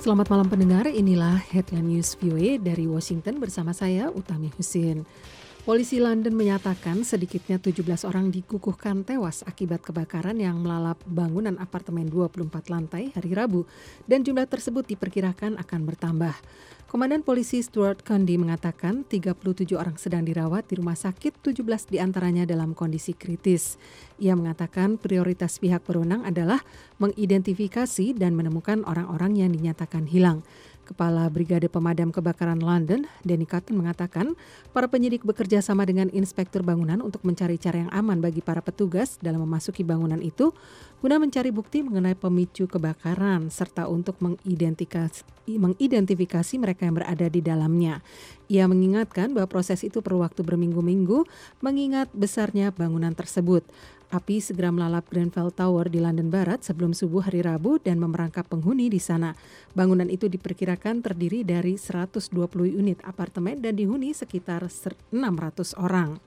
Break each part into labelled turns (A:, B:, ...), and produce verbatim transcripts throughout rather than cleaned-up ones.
A: Selamat malam pendengar, inilah Headline News V O A dari Washington bersama saya Utami Husin. Polisi London menyatakan sedikitnya tujuh belas orang dikukuhkan tewas akibat kebakaran yang melalap bangunan apartemen dua puluh empat lantai hari Rabu dan jumlah tersebut diperkirakan akan bertambah. Komandan Polisi Stuart Cundy mengatakan tiga puluh tujuh orang sedang dirawat di rumah sakit, tujuh belas diantaranya dalam kondisi kritis. Ia mengatakan prioritas pihak berwenang adalah mengidentifikasi dan menemukan orang-orang yang dinyatakan hilang. Kepala Brigade Pemadam Kebakaran London, Danny Cotton mengatakan para penyidik bekerja sama dengan inspektur bangunan untuk mencari cara yang aman bagi para petugas dalam memasuki bangunan itu guna mencari bukti mengenai pemicu kebakaran serta untuk mengidentifikasi, mengidentifikasi mereka yang berada di dalamnya. Ia mengingatkan bahwa proses itu perlu waktu berminggu-minggu mengingat besarnya bangunan tersebut. Api segera melalap Grenfell Tower di London Barat sebelum subuh hari Rabu dan memerangkap penghuni di sana. Bangunan itu diperkirakan terdiri dari seratus dua puluh unit apartemen dan dihuni sekitar enam ratus orang.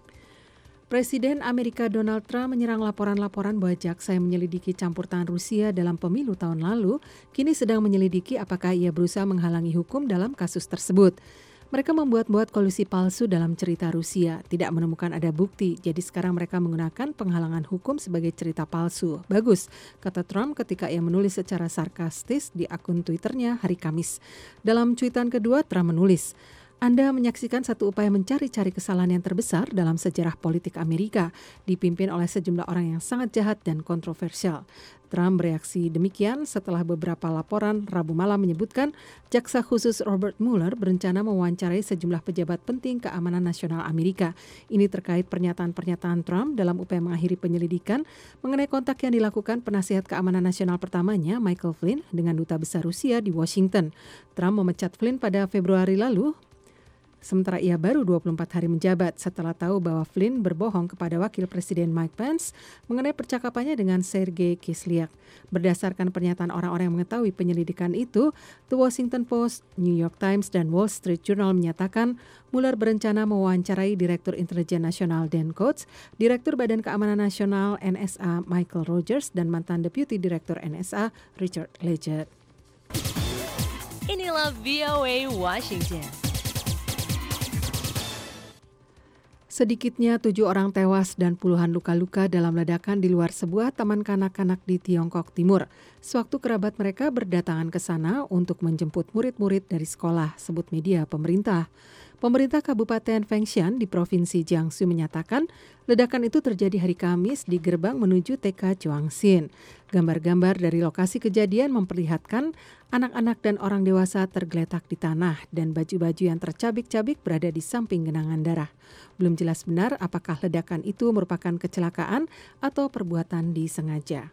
A: Presiden Amerika Donald Trump menyerang laporan-laporan bahwa jaksa yang menyelidiki campur tangan Rusia dalam pemilu tahun lalu kini sedang menyelidiki apakah ia berusaha menghalangi hukum dalam kasus tersebut. Mereka membuat-buat kolusi palsu dalam cerita Rusia, tidak menemukan ada bukti, jadi sekarang mereka menggunakan penghalangan hukum sebagai cerita palsu. Bagus, kata Trump ketika ia menulis secara sarkastis di akun Twitternya hari Kamis. Dalam cuitan kedua, Trump menulis, Anda menyaksikan satu upaya mencari-cari kesalahan yang terbesar dalam sejarah politik Amerika, dipimpin oleh sejumlah orang yang sangat jahat dan kontroversial. Trump bereaksi demikian setelah beberapa laporan Rabu malam menyebutkan jaksa khusus Robert Mueller berencana mewawancarai sejumlah pejabat penting keamanan nasional Amerika. Ini terkait pernyataan-pernyataan Trump dalam upaya mengakhiri penyelidikan mengenai kontak yang dilakukan penasihat keamanan nasional pertamanya Michael Flynn dengan duta besar Rusia di Washington. Trump memecat Flynn pada Februari lalu, sementara ia baru dua puluh empat hari menjabat setelah tahu bahwa Flynn berbohong kepada Wakil Presiden Mike Pence mengenai percakapannya dengan Sergei Kislyak. Berdasarkan pernyataan orang-orang yang mengetahui penyelidikan itu, The Washington Post, New York Times, dan Wall Street Journal menyatakan Mueller berencana mewawancarai Direktur Intelijen Nasional Dan Coats, Direktur Badan Keamanan Nasional N S A Michael Rogers, dan mantan Deputi Direktur N S A Richard Leggett.
B: Inilah V O A Washington.
A: Sedikitnya tujuh orang tewas dan puluhan luka-luka dalam ledakan di luar sebuah taman kanak-kanak di Tiongkok Timur. Sewaktu kerabat mereka berdatangan ke sana untuk menjemput murid-murid dari sekolah, sebut media pemerintah. Pemerintah Kabupaten Fengshan di Provinsi Jiangsu menyatakan ledakan itu terjadi hari Kamis di gerbang menuju T K Chuangxin. Gambar-gambar dari lokasi kejadian memperlihatkan anak-anak dan orang dewasa tergeletak di tanah dan baju-baju yang tercabik-cabik berada di samping genangan darah. Belum jelas benar apakah ledakan itu merupakan kecelakaan atau perbuatan disengaja.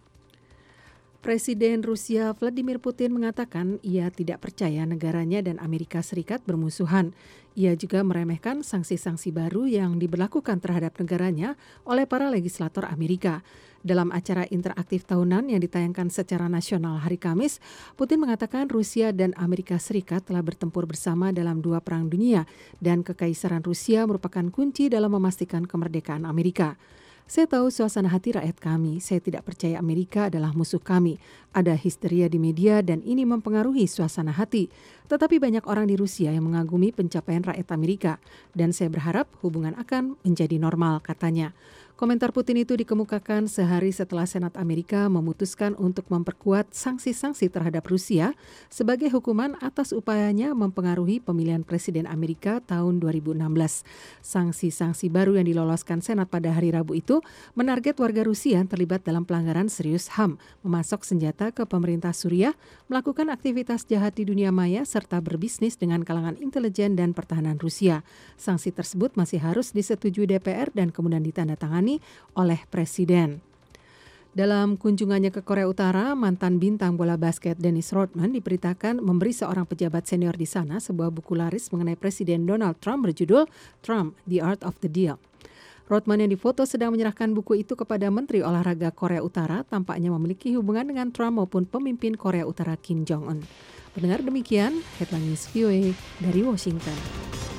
A: Presiden Rusia Vladimir Putin mengatakan ia tidak percaya negaranya dan Amerika Serikat bermusuhan. Ia juga meremehkan sanksi-sanksi baru yang diberlakukan terhadap negaranya oleh para legislator Amerika. Dalam acara interaktif tahunan yang ditayangkan secara nasional hari Kamis, Putin mengatakan Rusia dan Amerika Serikat telah bertempur bersama dalam dua perang dunia dan kekaisaran Rusia merupakan kunci dalam memastikan kemerdekaan Amerika. Saya tahu suasana hati rakyat kami, saya tidak percaya Amerika adalah musuh kami. Ada histeria di media dan ini mempengaruhi suasana hati. Tetapi banyak orang di Rusia yang mengagumi pencapaian rakyat Amerika. Dan saya berharap hubungan akan menjadi normal, katanya. Komentar Putin itu dikemukakan sehari setelah Senat Amerika memutuskan untuk memperkuat sanksi-sanksi terhadap Rusia sebagai hukuman atas upayanya mempengaruhi pemilihan Presiden Amerika tahun dua ribu enam belas. Sanksi-sanksi baru yang diloloskan Senat pada hari Rabu itu menarget warga Rusia yang terlibat dalam pelanggaran serius H A M, memasok senjata ke pemerintah Suriah, melakukan aktivitas jahat di dunia maya, serta berbisnis dengan kalangan intelijen dan pertahanan Rusia. Sanksi tersebut masih harus disetujui D P R dan kemudian ditandatangani oleh Presiden. Dalam kunjungannya ke Korea Utara, mantan bintang bola basket Dennis Rodman diberitakan memberi seorang pejabat senior di sana sebuah buku laris mengenai Presiden Donald Trump berjudul Trump, The Art of the Deal. Rodman yang difoto sedang menyerahkan buku itu kepada Menteri Olahraga Korea Utara tampaknya memiliki hubungan dengan Trump maupun pemimpin Korea Utara Kim Jong-un. Mendengar demikian, Headline News V O A dari Washington.